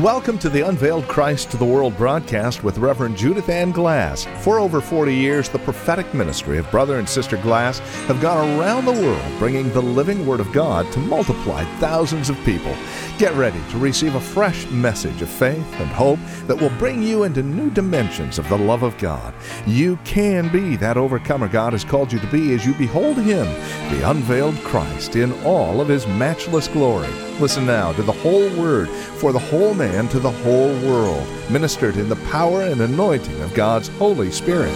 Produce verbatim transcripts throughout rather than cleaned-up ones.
Welcome to the Unveiled Christ to the World broadcast with Reverend Judith Ann Glass. For over forty years, the prophetic ministry of Brother and Sister Glass have gone around the world bringing the living Word of God to multiply thousands of people. Get ready to receive a fresh message of faith and hope that will bring you into new dimensions of the love of God. You can be that overcomer God has called you to be as you behold Him, the unveiled Christ, in all of His matchless glory. Listen now to the whole Word for the whole man to the whole world, ministered in the power and anointing of God's Holy Spirit.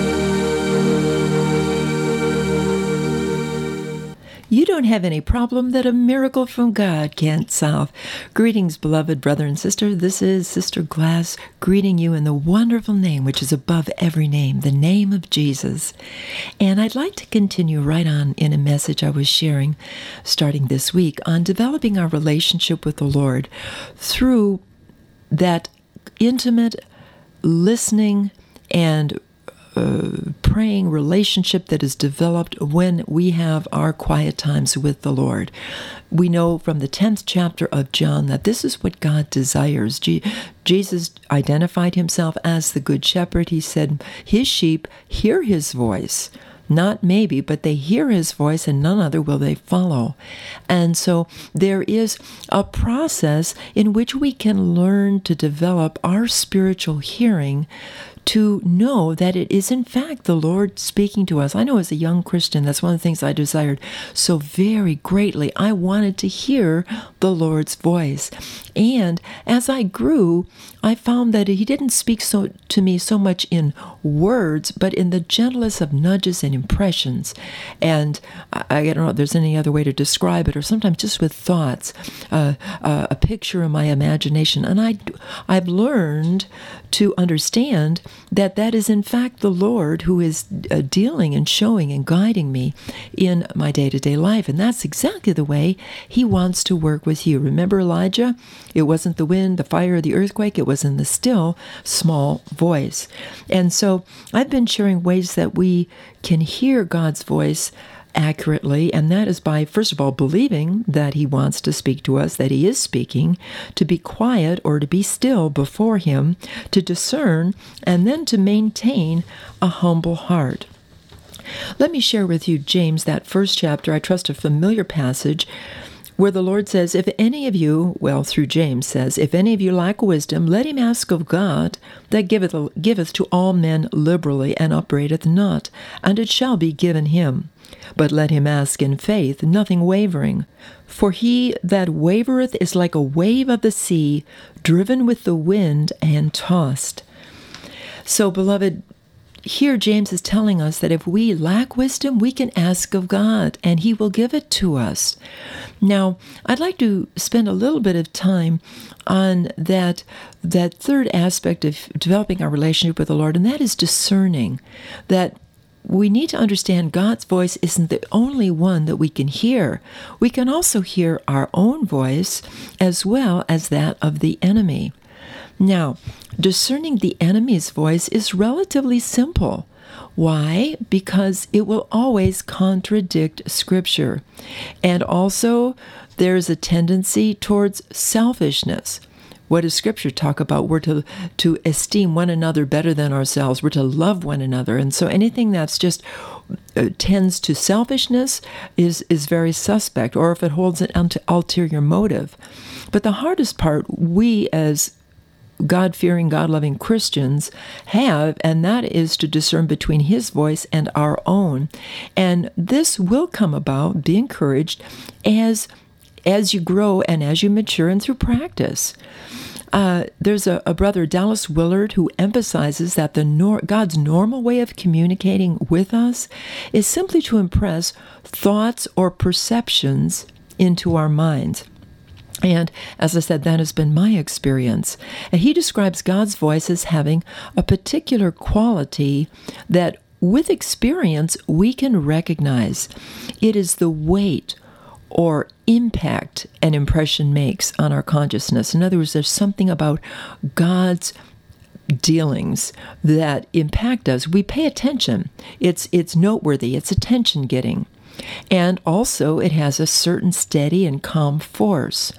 You don't have any problem that a miracle from God can't solve. Greetings, beloved brother and sister. This is Sister Glass greeting you in the wonderful name which is above every name, the name of Jesus. And I'd like to continue right on in a message I was sharing starting this week on developing our relationship with the Lord through that intimate listening and Uh, praying relationship that is developed when we have our quiet times with the Lord. We know from the tenth chapter of John that this is what God desires. Je- Jesus identified himself as the Good Shepherd. He said, his sheep hear his voice. Not maybe, but they hear his voice and none other will they follow. And so there is a process in which we can learn to develop our spiritual hearing to know that it is in fact the Lord speaking to us. I know as a young Christian, that's one of the things I desired so very greatly. I wanted to hear the Lord's voice. And as I grew, I found that he didn't speak so to me so much in words, but in the gentlest of nudges and impressions. And I, I don't know if there's any other way to describe it, or sometimes just with thoughts, uh, uh, a picture in my imagination. And I, I've learned to understand that that is in fact the Lord who is uh, dealing and showing and guiding me in my day-to-day life. And that's exactly the way he wants to work with you. Remember Elijah? It wasn't the wind, the fire, or the earthquake. It was in the still, small voice. And so I've been sharing ways that we can hear God's voice accurately, and that is by, first of all, believing that he wants to speak to us, that he is speaking, to be quiet or to be still before him, to discern, and then to maintain a humble heart. Let me share with you James, that first chapter, I trust a familiar passage, where the Lord says, if any of you, well, through James says, if any of you lack wisdom, let him ask of God, that giveth, giveth to all men liberally, and upbraideth not, and it shall be given him. But let him ask in faith, nothing wavering. For he that wavereth is like a wave of the sea, driven with the wind and tossed. So, beloved, here James is telling us that if we lack wisdom, we can ask of God, and he will give it to us. Now, I'd like to spend a little bit of time on that, that third aspect of developing our relationship with the Lord, and that is discerning. That we need to understand God's voice isn't the only one that we can hear. We can also hear our own voice as well as that of the enemy. Now, discerning the enemy's voice is relatively simple. Why? Because it will always contradict Scripture. And also, there's a tendency towards selfishness. What does Scripture talk about? We're to, to esteem one another better than ourselves. We're to love one another. And so anything that's just uh, tends to selfishness is, is very suspect, or if it holds an ulterior motive. But the hardest part we as God-fearing, God-loving Christians have, and that is to discern between his voice and our own. And this will come about, be encouraged, as as you grow and as you mature and through practice. Uh, there's a, a brother, Dallas Willard, who emphasizes that the nor- God's normal way of communicating with us is simply to impress thoughts or perceptions into our minds. And as I said, that has been my experience. And he describes God's voice as having a particular quality that with experience we can recognize. It is the weight or impact an impression makes on our consciousness. In other words, there's something about God's dealings that impact us. We pay attention. It's it's noteworthy. It's attention-getting. And also, it has a certain steady and calm force.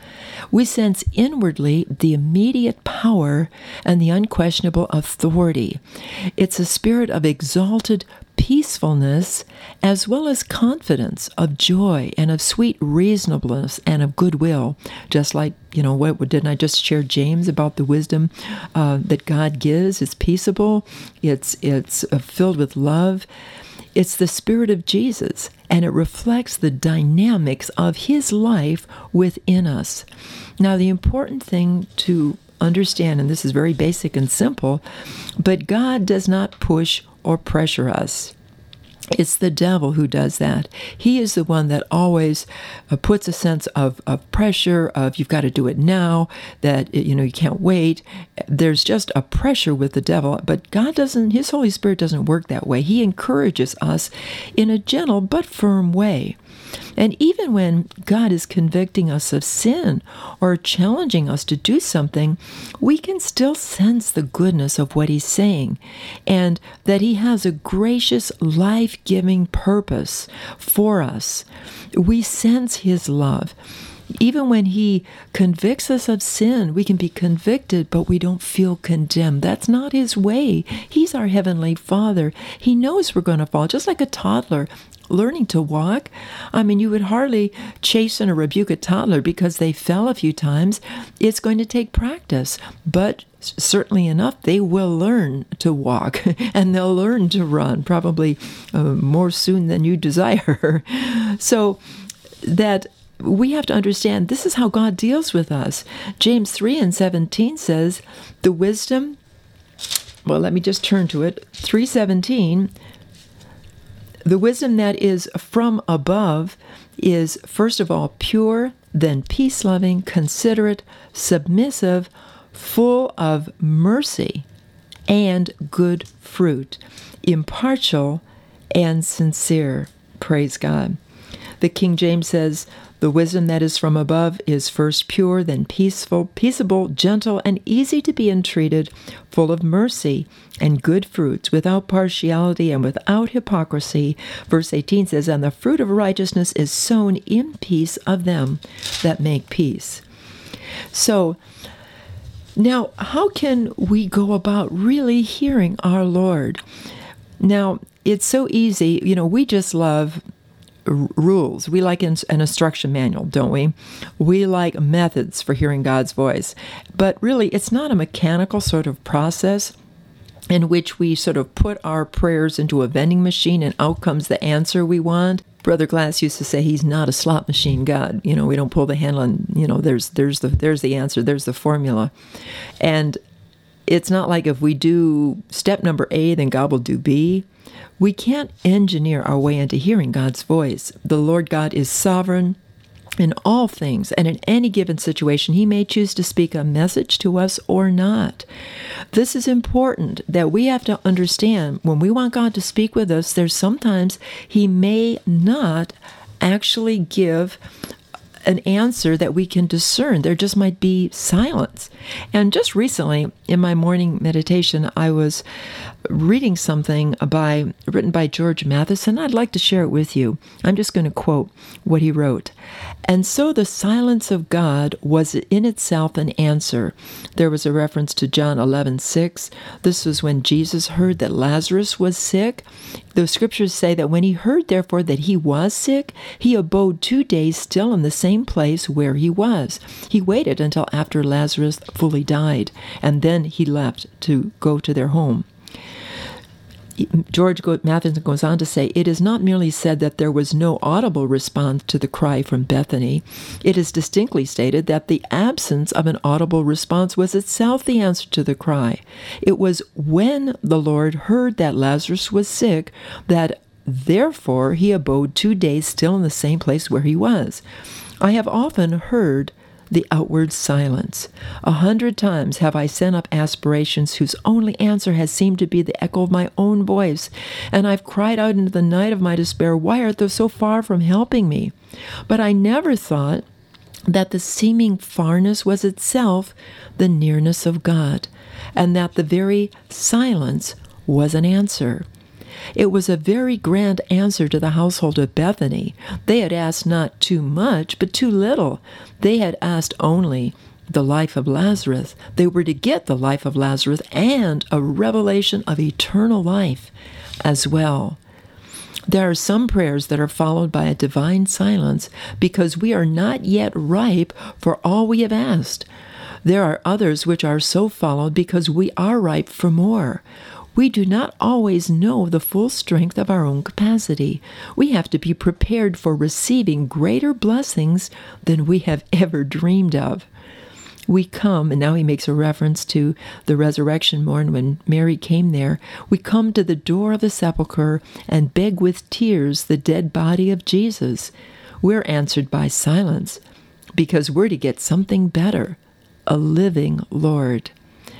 We sense inwardly the immediate power and the unquestionable authority. It's a spirit of exalted peacefulness, as well as confidence, of joy, and of sweet reasonableness, and of goodwill. Just like, you know, what didn't I just share James about the wisdom uh, that God gives? It's peaceable. It's it's uh, filled with love. It's the Spirit of Jesus, and it reflects the dynamics of His life within us. Now, the important thing to understand, and this is very basic and simple, but God does not push or pressure us. It's the devil who does that. He is the one that always uh, puts a sense of, of pressure, of you've got to do it now, that, you know, you can't wait. There's just a pressure with the devil, but God doesn't, His Holy Spirit doesn't work that way. He encourages us in a gentle but firm way. And even when God is convicting us of sin or challenging us to do something, we can still sense the goodness of what He's saying, and that He has a gracious, life-giving purpose for us. We sense His love. Even when He convicts us of sin, we can be convicted, but we don't feel condemned. That's not His way. He's our Heavenly Father. He knows we're going to fall, just like a toddler learning to walk. I mean, you would hardly chasten or rebuke a toddler because they fell a few times. It's going to take practice, but certainly enough, they will learn to walk and they'll learn to run, probably uh, more soon than you desire. So that we have to understand this is how God deals with us. James three and seventeen says, the wisdom, well, let me just turn to it, three seventeen, the wisdom that is from above is, first of all, pure, then peace-loving, considerate, submissive, full of mercy and good fruit, impartial and sincere. Praise God. The King James says, the wisdom that is from above is first pure, then peaceful, peaceable, gentle, and easy to be entreated, full of mercy and good fruits, without partiality and without hypocrisy. Verse eighteen says, and the fruit of righteousness is sown in peace of them that make peace. So, now, how can we go about really hearing our Lord? Now, it's so easy. You know, we just love rules. We like an instruction manual, don't we? We like methods for hearing God's voice. But really, it's not a mechanical sort of process in which we sort of put our prayers into a vending machine and out comes the answer we want. Brother Glass used to say he's not a slot machine God. You know, we don't pull the handle and, you know, there's there's the there's the answer, there's the formula. And it's not like if we do step number A, then God will do B. We can't engineer our way into hearing God's voice. The Lord God is sovereign in all things, and in any given situation, He may choose to speak a message to us or not. This is important that we have to understand. When we want God to speak with us, there's sometimes He may not actually give an answer that we can discern. There just might be silence. And just recently, in my morning meditation, I was reading something by written by George Matheson. I'd like to share it with you. I'm just going to quote what he wrote. And so the silence of God was in itself an answer. There was a reference to John eleven six. This was when Jesus heard that Lazarus was sick. The scriptures say that when He heard, therefore, that he was sick, He abode two days still in the same place where he was. He waited until after Lazarus fully died, and then He left to go to their home. George Matheson goes on to say, it is not merely said that there was no audible response to the cry from Bethany. It is distinctly stated that the absence of an audible response was itself the answer to the cry. It was when the Lord heard that Lazarus was sick that therefore He abode two days still in the same place where he was. I have often heard the outward silence. A hundred times have I sent up aspirations whose only answer has seemed to be the echo of my own voice, and I've cried out into the night of my despair, why art thou so far from helping me? But I never thought that the seeming farness was itself the nearness of God, and that the very silence was an answer. It was a very grand answer to the household of Bethany. They had asked not too much, but too little. They had asked only the life of Lazarus. They were to get the life of Lazarus and a revelation of eternal life as well. There are some prayers that are followed by a divine silence because we are not yet ripe for all we have asked. There are others which are so followed because we are ripe for more. We do not always know the full strength of our own capacity. We have to be prepared for receiving greater blessings than we have ever dreamed of. We come, and now he makes a reference to the resurrection morn when Mary came there. We come to the door of the sepulchre and beg with tears the dead body of Jesus. We're answered by silence because we're to get something better, a living Lord.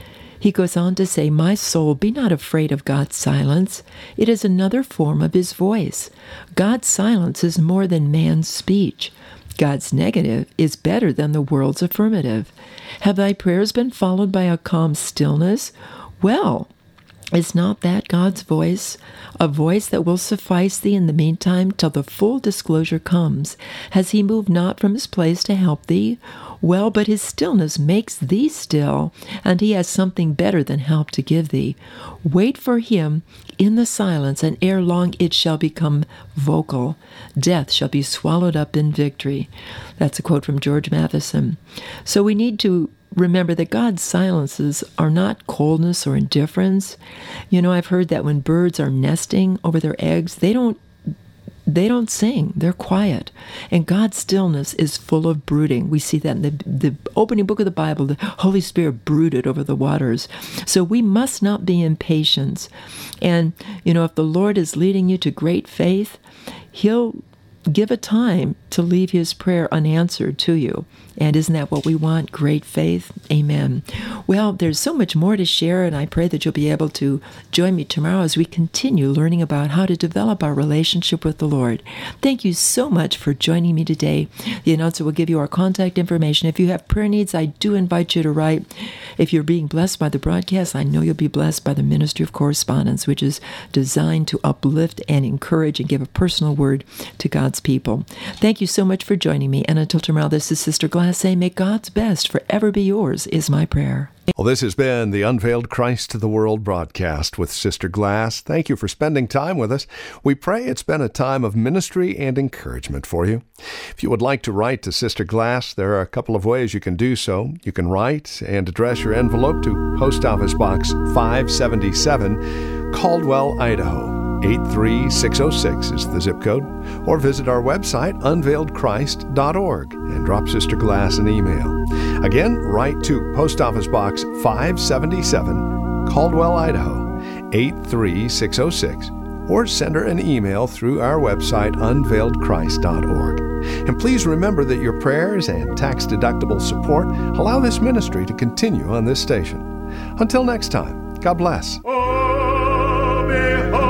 He goes on to say, "My soul, be not afraid of God's silence. It is another form of his voice. God's silence is more than man's speech. God's negative is better than the world's affirmative. Have thy prayers been followed by a calm stillness? Well, is not that God's voice, a voice that will suffice thee in the meantime till the full disclosure comes? Has he moved not from his place to help thee? Well, but his stillness makes thee still, and he has something better than help to give thee. Wait for him in the silence, and ere long it shall become vocal. Death shall be swallowed up in victory." That's a quote from George Matheson. So we need to remember that God's silences are not coldness or indifference. You know, I've heard that when birds are nesting over their eggs, they don't They don't sing. They're quiet. And God's stillness is full of brooding. We see that in the, the opening book of the Bible. The Holy Spirit brooded over the waters. So we must not be impatient. And, you know, if the Lord is leading you to great faith, he'll give a time to leave his prayer unanswered to you. And isn't that what we want? Great faith? Amen. Well, there's so much more to share, and I pray that you'll be able to join me tomorrow as we continue learning about how to develop our relationship with the Lord. Thank you so much for joining me today. The announcer will give you our contact information. If you have prayer needs, I do invite you to write. If you're being blessed by the broadcast, I know you'll be blessed by the Ministry of Correspondence, which is designed to uplift and encourage and give a personal word to God's people. Thank you so much for joining me. And until tomorrow, this is Sister Glass saying, may God's best forever be yours, is my prayer. Well, this has been the Unveiled Christ to the World broadcast with Sister Glass. Thank you for spending time with us. We pray it's been a time of ministry and encouragement for you. If you would like to write to Sister Glass, there are a couple of ways you can do so. You can write and address your envelope to Post Office Box five seventy-seven, Caldwell, Idaho. eight three six oh six is the zip code, or visit our website, unveiled christ dot org, and drop Sister Glass an email. Again, write to Post Office Box five seventy-seven, Caldwell, Idaho, eight three six oh six, or send her an email through our website, unveiled christ dot org. And please remember that your prayers and tax-deductible support allow this ministry to continue on this station. Until next time, God bless. Oh, behold.